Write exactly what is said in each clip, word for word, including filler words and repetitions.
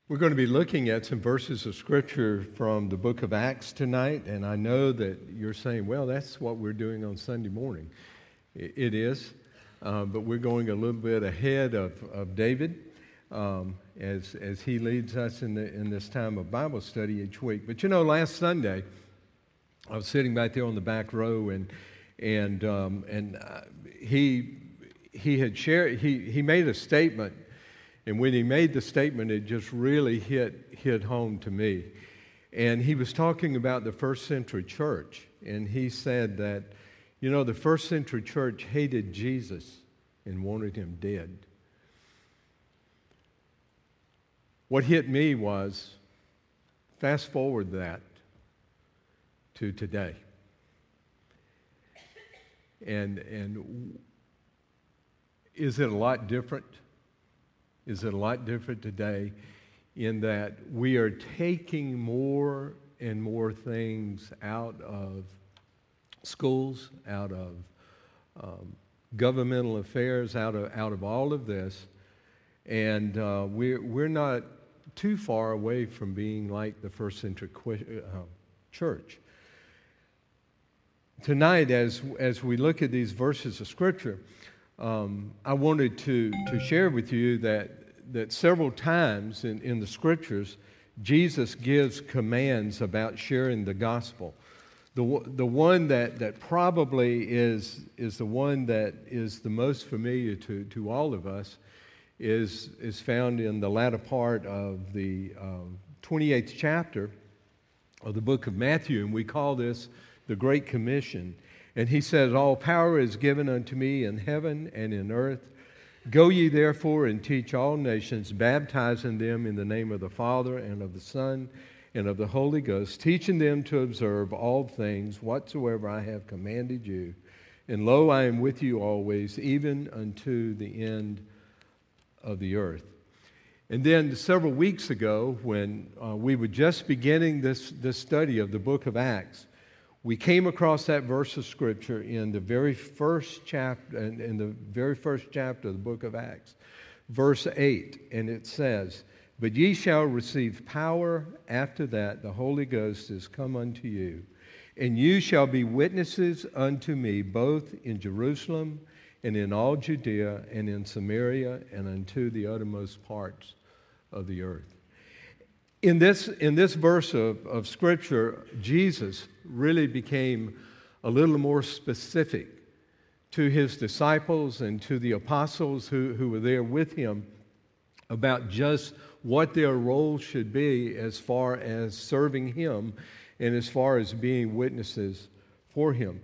We're going to be looking at some verses of Scripture from the book of Acts tonight, and I know that you're saying, well, that's what we're doing on Sunday morning. It is, uh, but we're going a little bit ahead of, of David um, as as he leads us in, the, in this time of Bible study each week. But you know, last Sunday, I was sitting back there on the back row, and and um, and uh, he he had shared, he, he made a statement. And when he made the statement, it just really hit hit home to me. And he was talking about the first century church. And he said that, you know, the first century church hated Jesus and wanted him dead. What hit me was, fast forward that to today. And and is it a lot different? Is it a lot different today in that we are taking more and more things out of schools, out of um, governmental affairs, out of out of all of this, and uh, we're we're not too far away from being like the first century uh, church. Tonight, as as we look at these verses of Scripture, Um, I wanted to, to share with you that, that several times in, in the Scriptures, Jesus gives commands about sharing the gospel. The, the one that, that probably is, is the one that is the most familiar to, to all of us is, is found in the latter part of the um, twenty-eighth chapter of the book of Matthew, and we call this the Great Commission. And he says, all power is given unto me in heaven and in earth. Go ye therefore and teach all nations, baptizing them in the name of the Father and of the Son and of the Holy Ghost, teaching them to observe all things whatsoever I have commanded you. And lo, I am with you always, even unto the end of the earth. And then several weeks ago, when uh, we were just beginning this, this study of the book of Acts, we came across that verse of Scripture in the very first chapter, in the very first chapter of the book of Acts, verse eight, and it says, "But ye shall receive power after that the Holy Ghost is come unto you, and you shall be witnesses unto me both in Jerusalem and in all Judea and in Samaria and unto the uttermost parts of the earth." In this, in this verse of, of Scripture, Jesus really became a little more specific to his disciples and to the apostles who, who were there with him about just what their role should be as far as serving him and as far as being witnesses for him.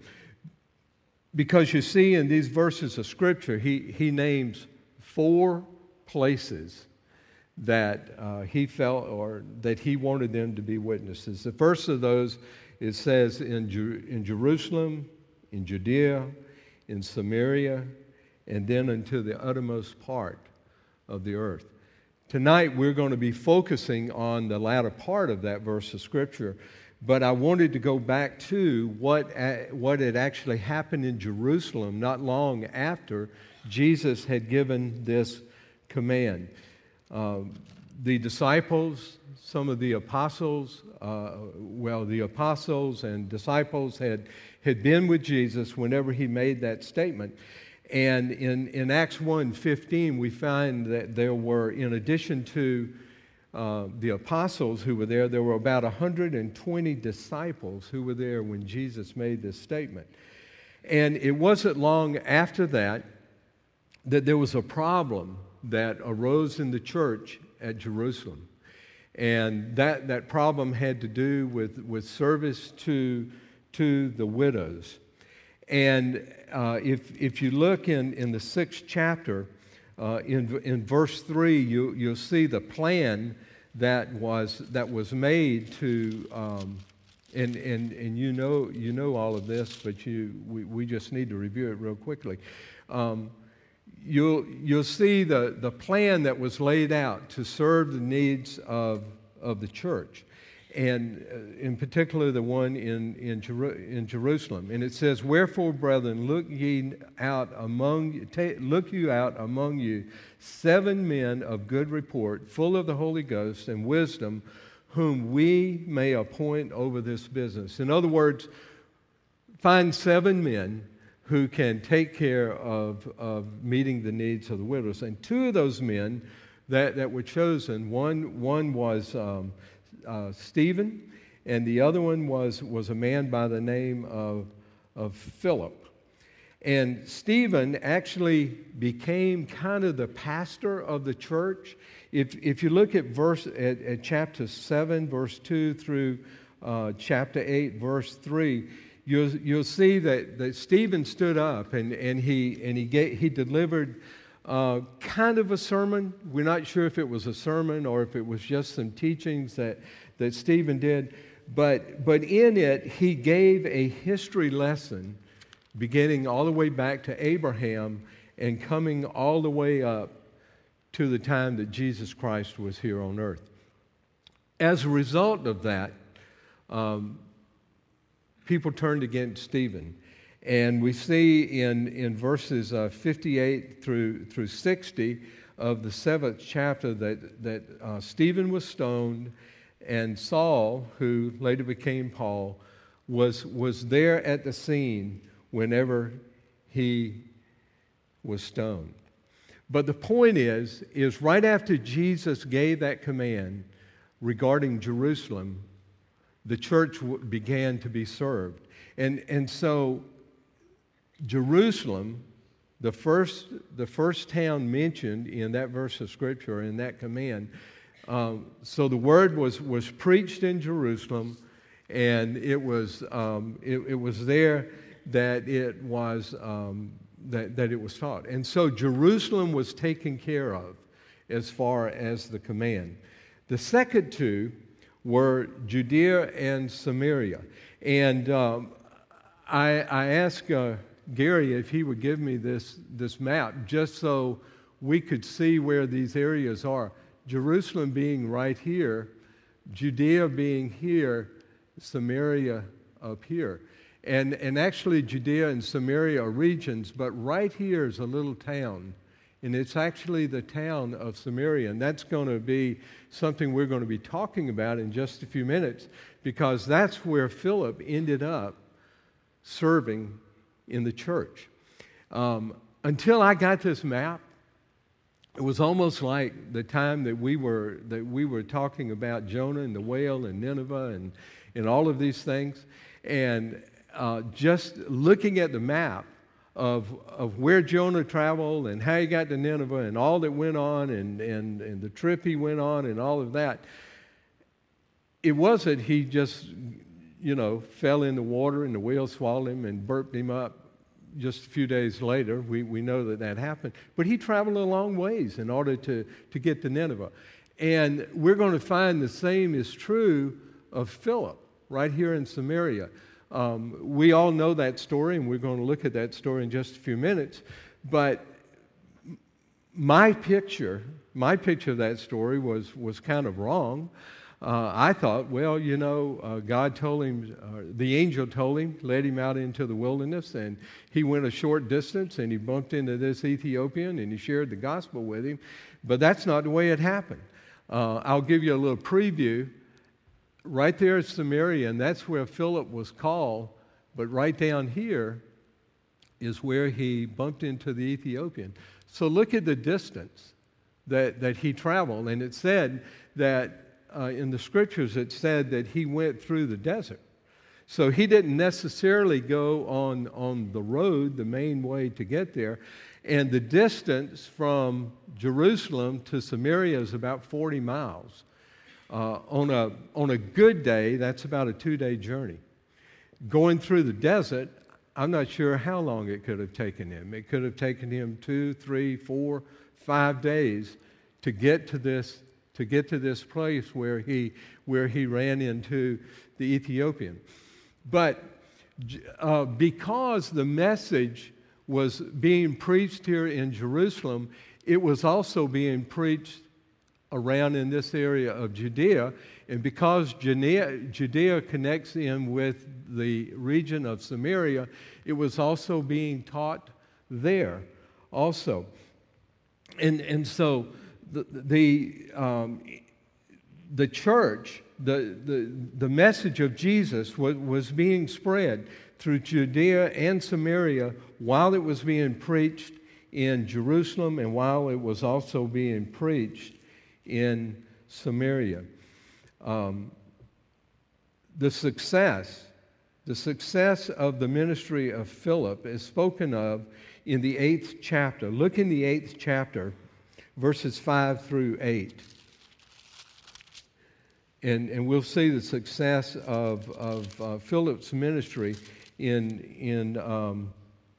Because you see in these verses of Scripture, he, he names four places that uh, he felt or that he wanted them to be witnesses. The first of those, it says in, Jer- in Jerusalem, in Judea, in Samaria, and then unto the uttermost part of the earth. Tonight we're going to be focusing on the latter part of that verse of Scripture, but I wanted to go back to what, uh, what had actually happened in Jerusalem not long after Jesus had given this command. Uh, the disciples, some of the apostles, uh, well, the apostles and disciples had, had been with Jesus whenever he made that statement. And in, in Acts one fifteen, we find that there were, in addition to uh, the apostles who were there, there were about one hundred twenty disciples who were there when Jesus made this statement. And it wasn't long after that that there was a problem that arose in the church at Jerusalem. And that, that problem had to do with, with service to, to the widows. And uh, if, if you look in, in the sixth chapter, uh, in, in verse three, you, you'll see the plan that was, that was made to, um, and, and, and you know, you know all of this, but you, we, we just need to review it real quickly. Um, You'll, you'll see the, the plan that was laid out to serve the needs of, of the church. and uh, in particular the one in, in, Jeru- in Jerusalem. And it says, "Wherefore, brethren, look ye out among ta- look you out among you seven men of good report, full of the Holy Ghost and wisdom, whom we may appoint over this business." In other words, find seven men who can take care of, of meeting the needs of the widows. And two of those men that, that were chosen, one, one was um, uh, Stephen, and the other one was, was a man by the name of, of Philip. And Stephen actually became kind of the pastor of the church. If, if you look at verse at, at chapter seven, verse two through uh, chapter eight, verse three, You'll, you'll see that, that Stephen stood up and, and he and he gave, he delivered uh, kind of a sermon. We're not sure if it was a sermon or if it was just some teachings that, that Stephen did. But, but in it, he gave a history lesson beginning all the way back to Abraham and coming all the way up to the time that Jesus Christ was here on earth. As a result of that, um, people turned against Stephen. And we see in, in verses uh, fifty-eight through, through sixty of the seventh chapter that, that uh, Stephen was stoned, and Saul, who later became Paul, was, was there at the scene whenever he was stoned. But the point is, is right after Jesus gave that command regarding Jerusalem, the church began to be served. And, and so Jerusalem, the first, the first town mentioned in that verse of Scripture, in that command, um, so the word was, was preached in Jerusalem, and it was, um, it, it was there that it was, um, that, that it was taught. And so Jerusalem was taken care of as far as the command. The second two were Judea and Samaria. And um, I, I asked uh, Gary if he would give me this, this map just so we could see where these areas are. Jerusalem being right here, Judea being here, Samaria up here. And, and actually Judea and Samaria are regions, but right here is a little town. And it's actually the town of Samaria. And that's going to be something we're going to be talking about in just a few minutes, because that's where Philip ended up serving in the church. Um, until I got this map, it was almost like the time that we were that we were talking about Jonah and the whale and Nineveh and, and all of these things. And uh, just looking at the map, Of, of where Jonah traveled and how he got to Nineveh and all that went on and, and, and the trip he went on and all of that. It wasn't he just, you know, fell in the water and the whale swallowed him and burped him up just a few days later. We, we know that that happened. But he traveled a long ways in order to, to get to Nineveh. And we're going to find the same is true of Philip right here in Samaria. Um, we all know that story, and we're going to look at that story in just a few minutes. But my picture, my picture of that story was, was kind of wrong. Uh, I thought, well, you know, uh, God told him, uh, the angel told him, led him out into the wilderness, and he went a short distance, and he bumped into this Ethiopian, and he shared the gospel with him. But that's not the way it happened. Uh, I'll give you a little preview. Right there is Samaria, and that's where Philip was called. But right down here is where he bumped into the Ethiopian. So look at the distance that, that he traveled. And it said that uh, in the Scriptures, it said that he went through the desert. So he didn't necessarily go on, on the road, the main way to get there. And the distance from Jerusalem to Samaria is about forty miles. Uh, on a on a good day, that's about a two-day journey. Going through the desert, I'm not sure how long it could have taken him. It could have taken him two, three, four, five days to get to this to get to this place where he where he ran into the Ethiopian. But uh, because the message was being preached here in Jerusalem, it was also being preached around in this area of Judea. And because Judea, Judea connects in with the region of Samaria, it was also being taught there also. And, and so the, the, um, the church, the, the, the message of Jesus was, was being spread through Judea and Samaria while it was being preached in Jerusalem and while it was also being preached in Samaria. Um, the success, the success of the ministry of Philip is spoken of in the eighth chapter. Look in the eighth chapter, verses five through eight. And, and we'll see the success of, of uh, Philip's ministry in, in, um,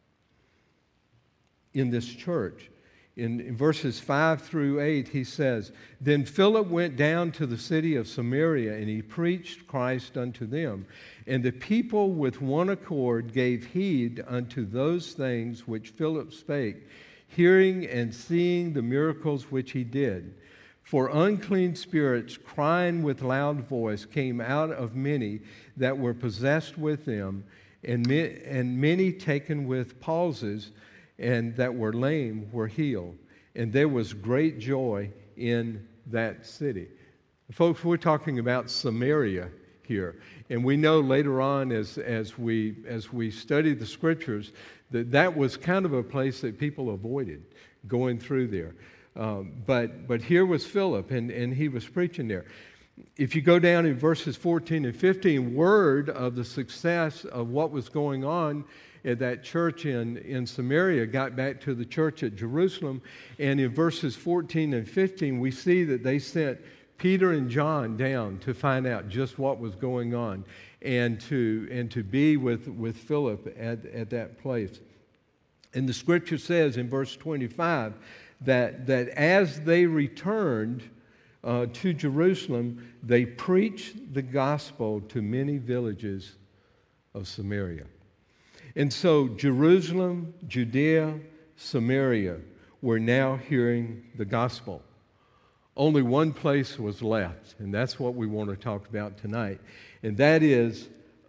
in this church. In, in verses five through eight, he says, "Then Philip went down to the city of Samaria, and he preached Christ unto them. And the people with one accord gave heed unto those things which Philip spake, hearing and seeing the miracles which he did. For unclean spirits, crying with loud voice, came out of many that were possessed with them, and, ma- and many taken with palsies, and that were lame were healed. And there was great joy in that city." Folks, we're talking about Samaria here. And we know later on as, as, we, as we study the Scriptures that that was kind of a place that people avoided going through there. Um, but, but here was Philip, and, and he was preaching there. If you go down in verses fourteen and fifteen, word of the success of what was going on at that church in, in Samaria got back to the church at Jerusalem. And in verses fourteen and fifteen, we see that they sent Peter and John down to find out just what was going on and to, and to be with, with Philip at, at that place. And the Scripture says in verse twenty-five that, that as they returned uh, to Jerusalem, they preached the gospel to many villages of Samaria. And so Jerusalem, Judea, Samaria were now hearing the gospel. Only one place was left, and that's what we want to talk about tonight. And that is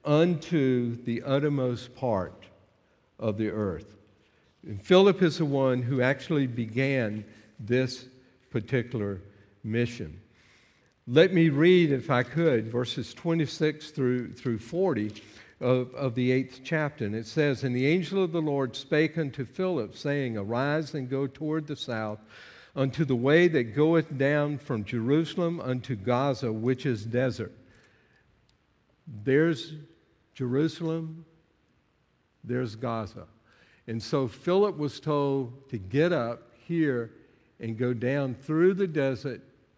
unto the uttermost part of the earth. And Philip is the one who actually began this particular mission. Let me read, if I could, verses twenty-six through, through forty of, of the eighth chapter. And it says, "And the angel of the Lord spake unto Philip, saying, Arise and go toward the south, unto the way that goeth down from Jerusalem unto Gaza, which is desert." There's Jerusalem, there's Gaza. And so Philip was told to get up here and go down through the desert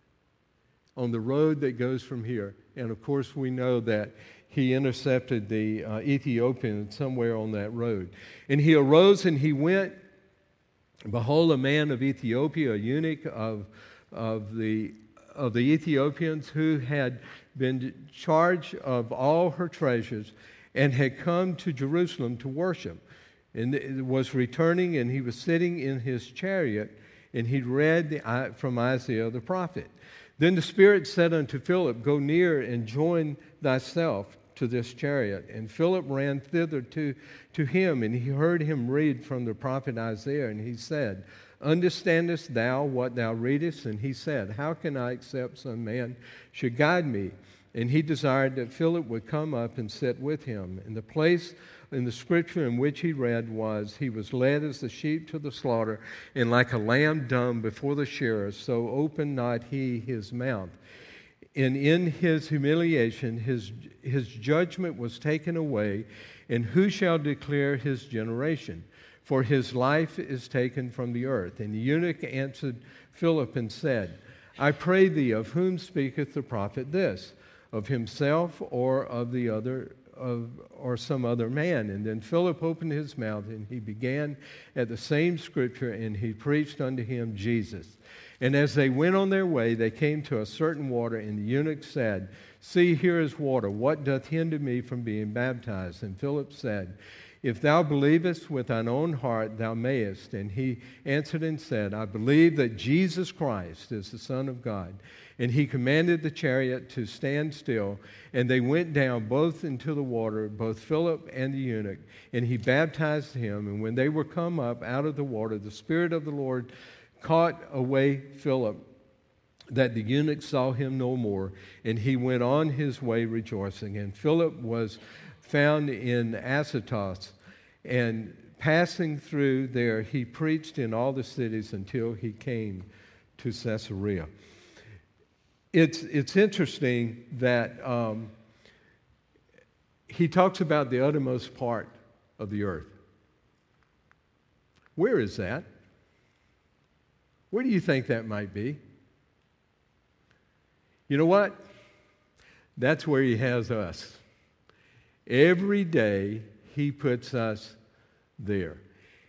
on the road that goes from here. And of course we know that he intercepted the uh, Ethiopian somewhere on that road. "And he arose and he went, behold, a man of Ethiopia, a eunuch of, of, the, of the Ethiopians, who had been charged of all her treasures and had come to Jerusalem to worship, and was returning, and he was sitting in his chariot, and he read the, from Isaiah the prophet. Then the Spirit said unto Philip, Go near and join thyself to this chariot. And Philip ran thither to, to him, and he heard him read from the prophet Isaiah. And he said, Understandest thou what thou readest? And he said, How can I except some man should guide me? And he desired that Philip would come up and sit with him. And the place in the scripture in which he read was, He was led as the sheep to the slaughter, and like a lamb dumb before the shearers, so opened not he his mouth. And in his humiliation his, his judgment was taken away, and who shall declare his generation? For his life is taken from the earth. And the eunuch answered Philip and said, I pray thee, of whom speaketh the prophet this? Of himself or of the other of or some other man? And then Philip opened his mouth, and he began at the same scripture, and he preached unto him Jesus. And as they went on their way, they came to a certain water, and the eunuch said, See, here is water. What doth hinder me from being baptized? And Philip said, If thou believest with thine own heart, thou mayest. And he answered and said, I believe that Jesus Christ is the Son of God. And he commanded the chariot to stand still, and they went down both into the water, both Philip and the eunuch, and he baptized him. And when they were come up out of the water, the Spirit of the Lord caught away Philip, that the eunuch saw him no more, and he went on his way rejoicing. And Philip was found in Azotus, and passing through there, he preached in all the cities until he came to Caesarea. It's, it's interesting that um, he talks about the uttermost part of the earth. Where is that? Where do you think that might be? You know what? That's where he has us. Every day he puts us there.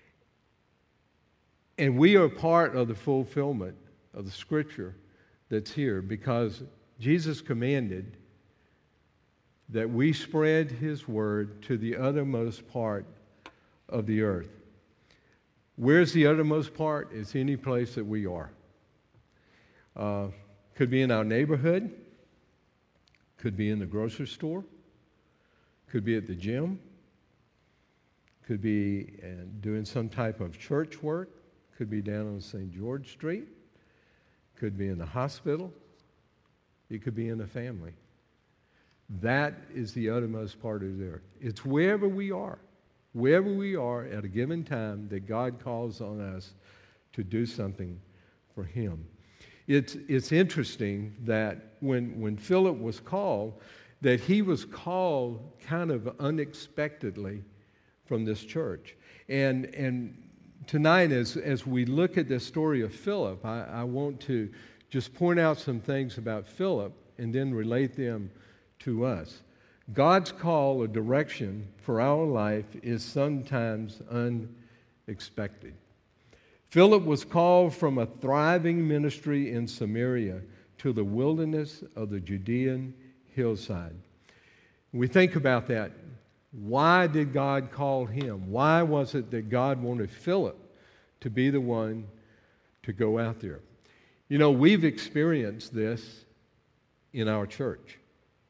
And we are part of the fulfillment of the scripture that's here, because Jesus commanded that we spread his word to the uttermost part of the earth. Where's the uttermost part? It's any place that we are. Uh, could be in our neighborhood, could be in the grocery store, could be at the gym, could be uh, doing some type of church work, could be down on Saint George Street, could be in the hospital, it could be in a family. That is the uttermost part of the earth. It's wherever we are, wherever we are at a given time that God calls on us to do something for him. It's, it's interesting that when, when Philip was called, that he was called kind of unexpectedly from this church. And, and tonight, as, as we look at the story of Philip, I, I want to just point out some things about Philip and then relate them to us. God's call or direction for our life is sometimes unexpected. Philip was called from a thriving ministry in Samaria to the wilderness of the Judean hillside. We think about that. Why did God call him? Why was it that God wanted Philip to be the one to go out there? You know, we've experienced this in our church.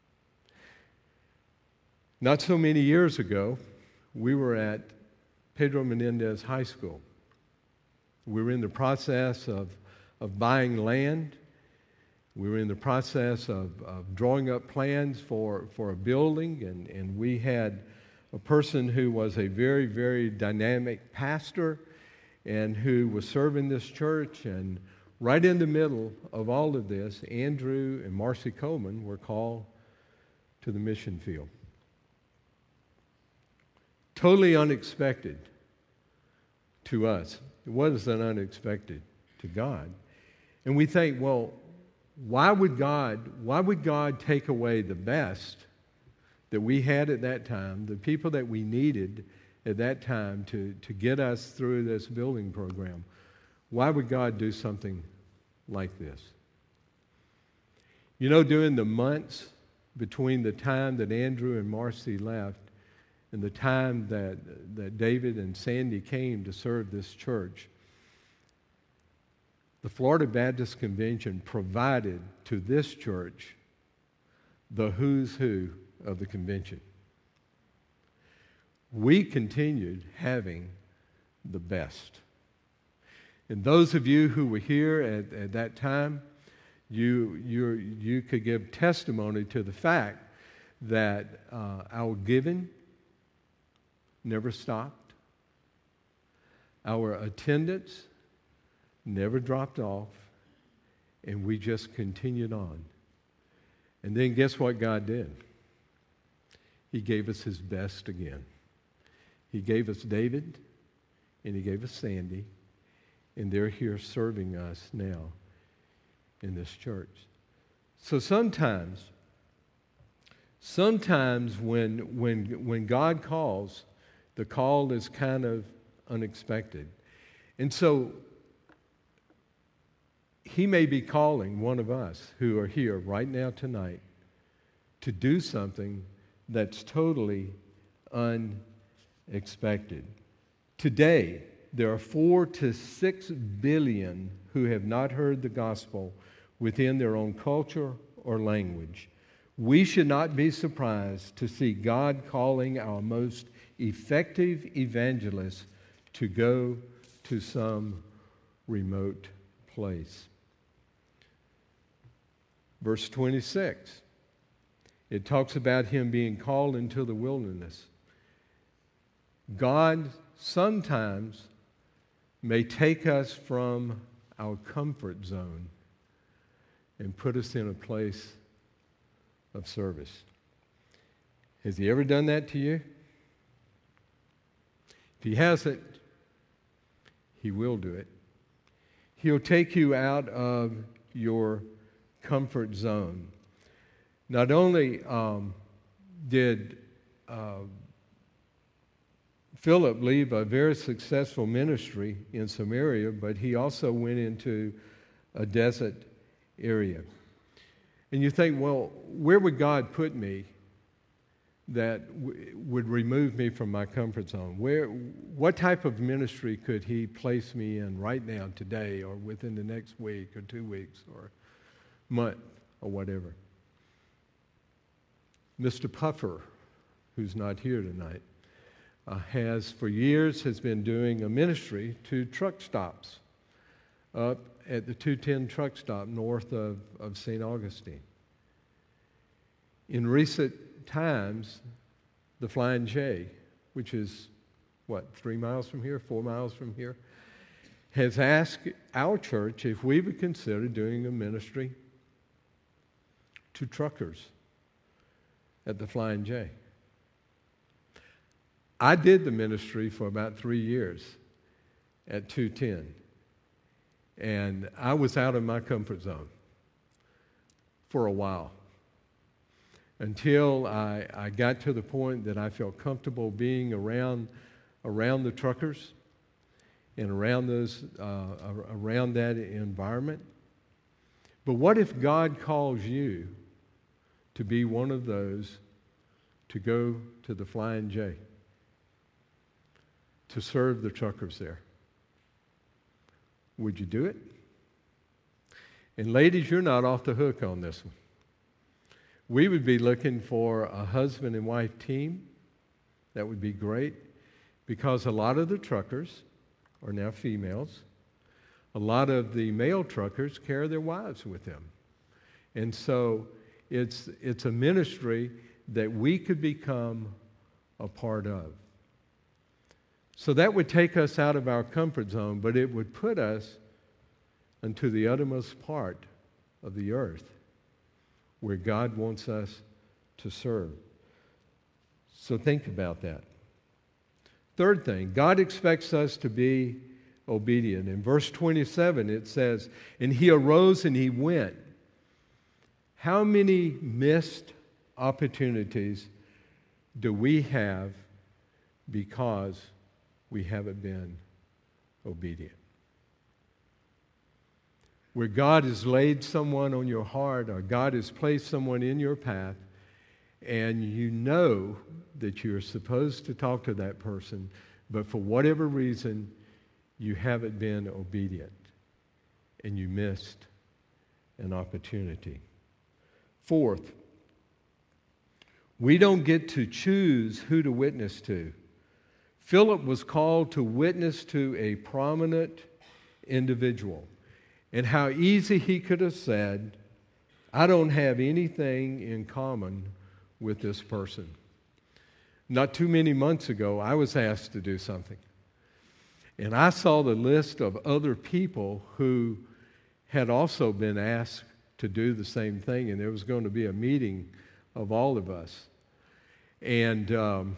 Not so many years ago, we were at Pedro Menendez High School. We were in the process of, of buying land. We were in the process of, of drawing up plans for, for a building, and, and we had a person who was a very, very dynamic pastor and who was serving this church. And right in the middle of all of this, Andrew and Marcy Coleman were called to the mission field. Totally unexpected to us. It wasn't unexpected to God. And we think, well, why would God, why would God take away the best that we had at that time, the people that we needed at that time to, to get us through this building program? Why would God do something like this? You know, during the months between the time that Andrew and Marcy left and the time that, that David and Sandy came to serve this church, the Florida Baptist Convention provided to this church the who's who of the convention. We continued having the best. And those of you who were here at, at that time, you, you, you could give testimony to the fact that uh, our giving never stopped. Our attendance never dropped off, and we just continued on. And then guess what God did? He gave us his best again. He gave us David, and he gave us Sandy, and they're here serving us now in this church. So sometimes, sometimes when, when, when God calls, the call is kind of unexpected. And so he may be calling one of us who are here right now tonight to do something that's totally unexpected. expected. Today, there are four to six billion who have not heard the gospel within their own culture or language. We should not be surprised to see God calling our most effective evangelists to go to some remote place. Verse twenty-six, it talks about him being called into the wilderness. God sometimes may take us from our comfort zone and put us in a place of service. Has he ever done that to you? If he hasn't, he will do it. He'll take you out of your comfort zone. Not only um, did uh, Philip leave a very successful ministry in Samaria, but he also went into a desert area. And you think, well, where would God put me that w- would remove me from my comfort zone? Where, what type of ministry could he place me in right now, today, or within the next week, or two weeks, or month, or whatever? Mister Puffer, who's not here tonight, uh, has for years has been doing a ministry to truck stops up at the two ten truck stop north of, of Saint Augustine. In recent times, the Flying J, which is, what, three miles from here, four miles from here, has asked our church if we would consider doing a ministry to truckers at the Flying J. I did the ministry for about three years at two ten, and I was out of my comfort zone for a while until I, I got to the point that I felt comfortable being around around the truckers and around those uh, around that environment. But what if God calls you to be one of those to go to the Flying J, to serve the truckers there? Would you do it? And ladies, you're not off the hook on this one. We would be looking for a husband and wife team. That would be great, because a lot of the truckers are now females. A lot of the male truckers carry their wives with them. And so it's, it's a ministry that we could become a part of. So that would take us out of our comfort zone, but it would put us into the uttermost part of the earth where God wants us to serve. So think about that. Third thing, God expects us to be obedient. In verse twenty-seven, it says, "And he arose and he went." How many missed opportunities do we have because we haven't been obedient? Where God has laid someone on your heart, or God has placed someone in your path, and you know that you're supposed to talk to that person, but for whatever reason, you haven't been obedient, and you missed an opportunity. Fourth, we don't get to choose who to witness to. Philip was called to witness to a prominent individual. And how easy he could have said, "I don't have anything in common with this person." Not too many months ago, I was asked to do something. And I saw the list of other people who had also been asked to do the same thing, and there was going to be a meeting of all of us. And um,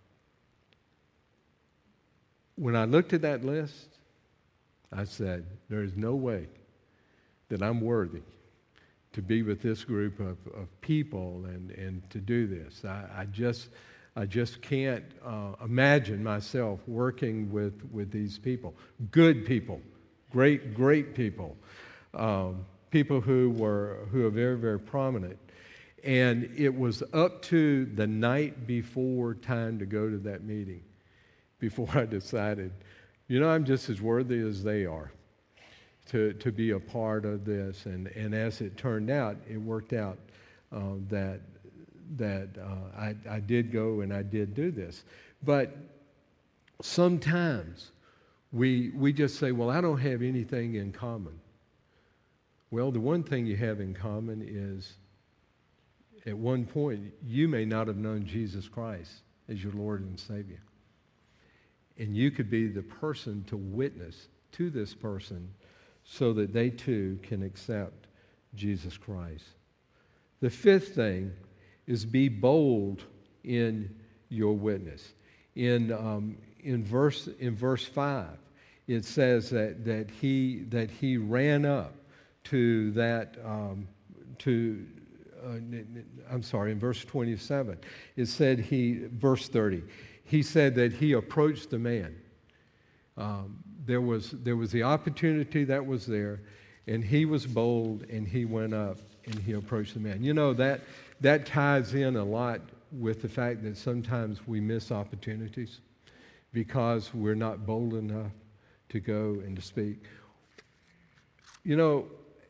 when I looked at that list, I said, there is no way that I'm worthy to be with this group of, of people and, and to do this. I, I just I just can't uh, imagine myself working with, with these people. Good people, great, great people, um, people who were who are very, very prominent. And it was up to the night before time to go to that meeting. before I decided, you know, I'm just as worthy as they are to, to be a part of this. And, and as it turned out, it worked out uh, that, that uh, I, I did go and I did do this. But sometimes we, we just say, well, I don't have anything in common. Well, the one thing you have in common is at one point, you may not have known Jesus Christ as your Lord and Savior. And you could be the person to witness to this person so that they too can accept Jesus Christ. The fifth thing is be bold in your witness. In, um, in, verse, in verse five, it says that, that, he, that he ran up to that, um, to, uh, I'm sorry, in verse twenty-seven, it said he, verse thirty, he said that he approached the man. Um, there was, there was the opportunity that was there, and he was bold, and he went up, and he approached the man. You know, that, that ties in a lot with the fact that sometimes we miss opportunities because we're not bold enough to go and to speak. You know,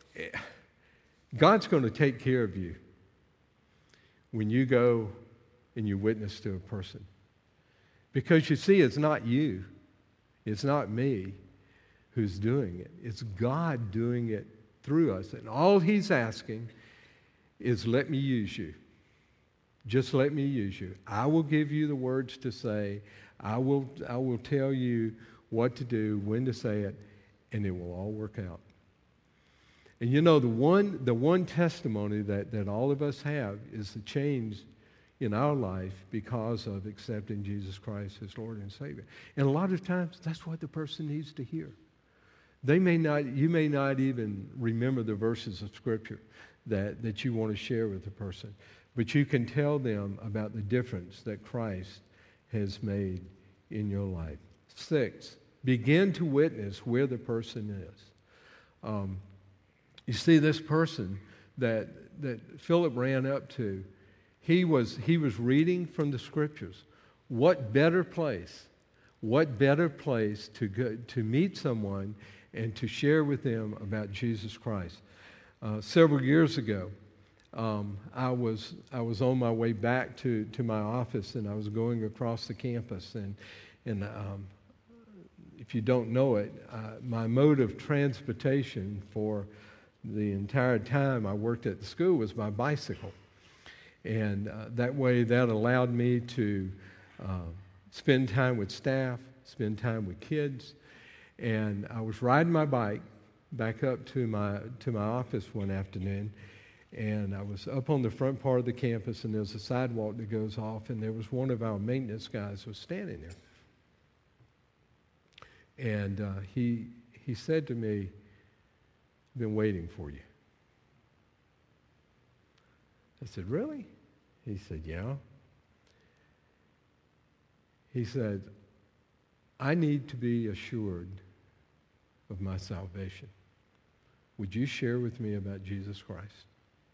God's going to take care of you when you go and you witness to a person. Because you see, it's not you. It's not me who's doing it. It's God doing it through us. And all he's asking is, let me use you. Just let me use you. I will give you the words to say. I will, I will tell you what to do, when to say it, and it will all work out. And you know, the one, the one testimony that, that all of us have is the change in our life because of accepting Jesus Christ as Lord and Savior. And a lot of times, that's what the person needs to hear. They may not, you may not even remember the verses of Scripture that, that you want to share with the person, but you can tell them about the difference that Christ has made in your life. Six, begin to witness where the person is. Um, you see, this person that, that Philip ran up to, He was, he was reading from the Scriptures. What better place, what better place to go, to meet someone and to share with them about Jesus Christ. Uh, several years ago, um, I was I was on my way back to, to my office, and I was going across the campus. And, and um, if you don't know it, uh, my mode of transportation for the entire time I worked at the school was my bicycle. And uh, that way, that allowed me to uh, spend time with staff, spend time with kids. And I was riding my bike back up to my to my office one afternoon, and I was up on the front part of the campus, and there's a sidewalk that goes off, and there was one of our maintenance guys was standing there. And uh, he he said to me, "I've been waiting for you." I said, "Really?" He said, "Yeah." He said, "I need to be assured of my salvation. Would you share with me about Jesus Christ?"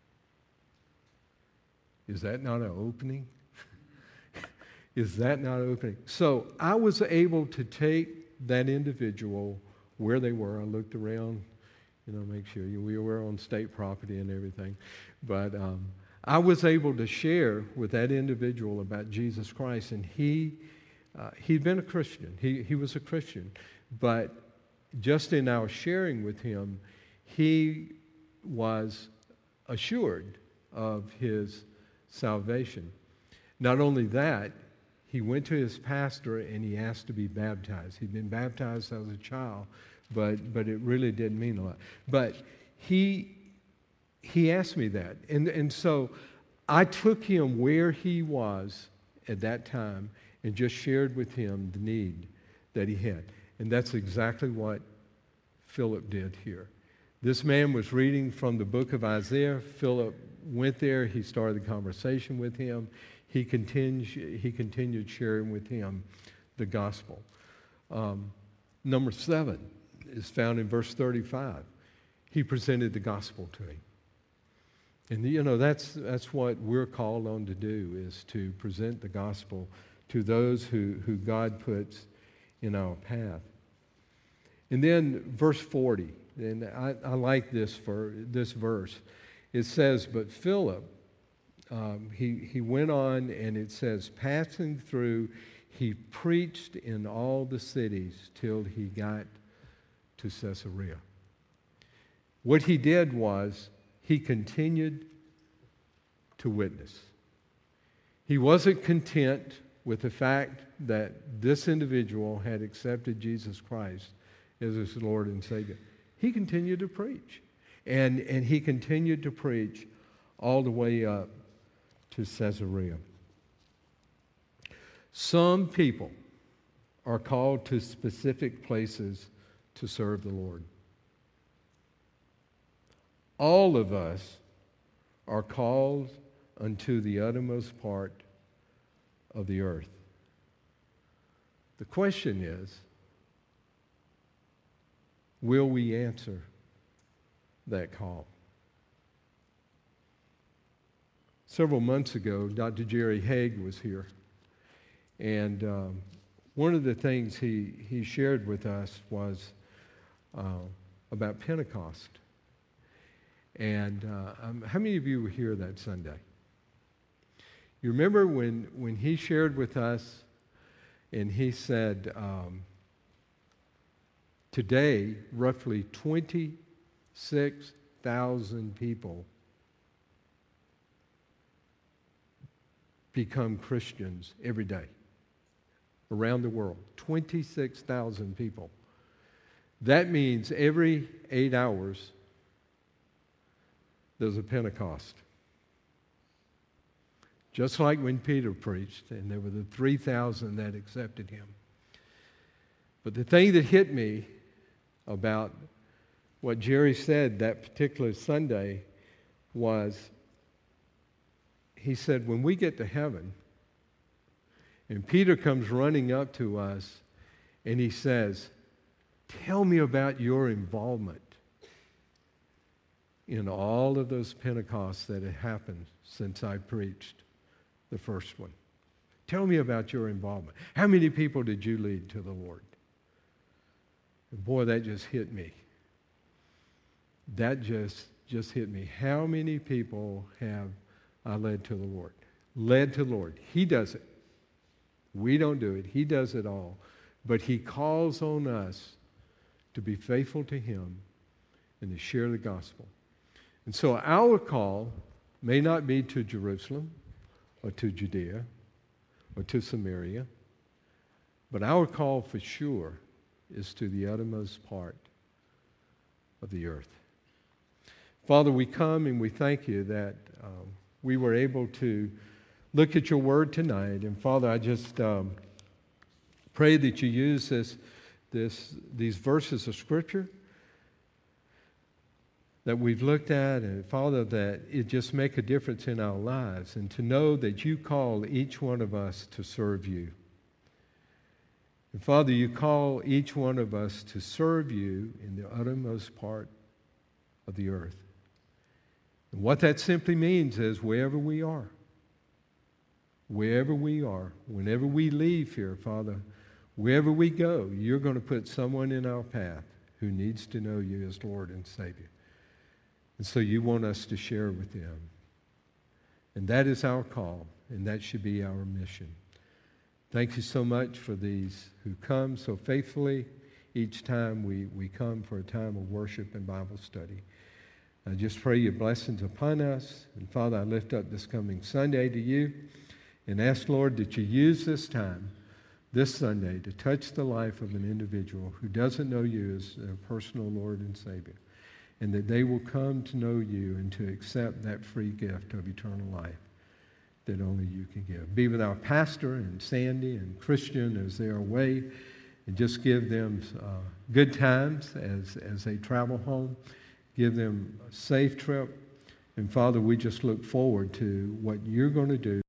Is that not an opening? Is that not an opening? So I was able to take that individual where they were. I looked around, you know, make sure you, we were on state property and everything. But um, I was able to share with that individual about Jesus Christ, and he, uh, he'd been a Christian. He, he was a Christian. But just in our sharing with him, he was assured of his salvation. Not only that, he went to his pastor and he asked to be baptized. He'd been baptized as a child, but, but it really didn't mean a lot. But he... He asked me that. And, and so I took him where he was at that time and just shared with him the need that he had. And that's exactly what Philip did here. This man was reading from the book of Isaiah. Philip went there. He started the conversation with him. He continued, he continued sharing with him the gospel. Um, number seven is found in verse thirty-five. He presented the gospel to him. And, you know, that's that's what we're called on to do, is to present the gospel to those who, who God puts in our path. And then verse forty, and I, I like this for this verse. It says, but Philip, um, he, he went on, and it says, passing through, he preached in all the cities till he got to Caesarea. What he did was he continued to witness. He wasn't content with the fact that this individual had accepted Jesus Christ as his Lord and Savior. He continued to preach. And, and he continued to preach all the way up to Caesarea. Some people are called to specific places to serve the Lord. All of us are called unto the uttermost part of the earth. The question is, will we answer that call? Several months ago, Doctor Jerry Haig was here, and um, one of the things he, he shared with us was uh, about Pentecost. And uh, um, how many of you were here that Sunday? You remember when, when he shared with us and he said, um, today, roughly twenty-six thousand people become Christians every day around the world. twenty-six thousand people. That means every eight hours there's a Pentecost. Just like when Peter preached, and there were the three thousand that accepted him. But the thing that hit me about what Jerry said that particular Sunday was, he said, when we get to heaven, and Peter comes running up to us, and he says, tell me about your involvement in all of those Pentecosts that have happened since I preached the first one. Tell me about your involvement. How many people did you lead to the Lord? And boy, that just hit me. That just, just hit me. How many people have I led to the Lord? Led to the Lord. He does it. We don't do it. He does it all. But he calls on us to be faithful to him and to share the gospel. And so our call may not be to Jerusalem or to Judea or to Samaria, but our call for sure is to the uttermost part of the earth. Father, we come and we thank you that um, we were able to look at your word tonight. And Father, I just um, pray that you use this, this, these verses of Scripture that we've looked at, and Father, that it just make a difference in our lives, and to know that you call each one of us to serve you. And Father, you call each one of us to serve you in the uttermost part of the earth. And what that simply means is wherever we are, wherever we are, whenever we leave here, Father, wherever we go, you're going to put someone in our path who needs to know you as Lord and Savior. And so you want us to share with them. And that is our call, and that should be our mission. Thank you so much for these who come so faithfully each time we, we come for a time of worship and Bible study. I just pray your blessings upon us. And Father, I lift up this coming Sunday to you and ask, Lord, that you use this time, this Sunday, to touch the life of an individual who doesn't know you as their personal Lord and Savior, and that they will come to know you and to accept that free gift of eternal life that only you can give. Be with our pastor and Sandy and Christian as they are away, and just give them uh, good times as, as they travel home. Give them a safe trip. And Father, we just look forward to what you're going to do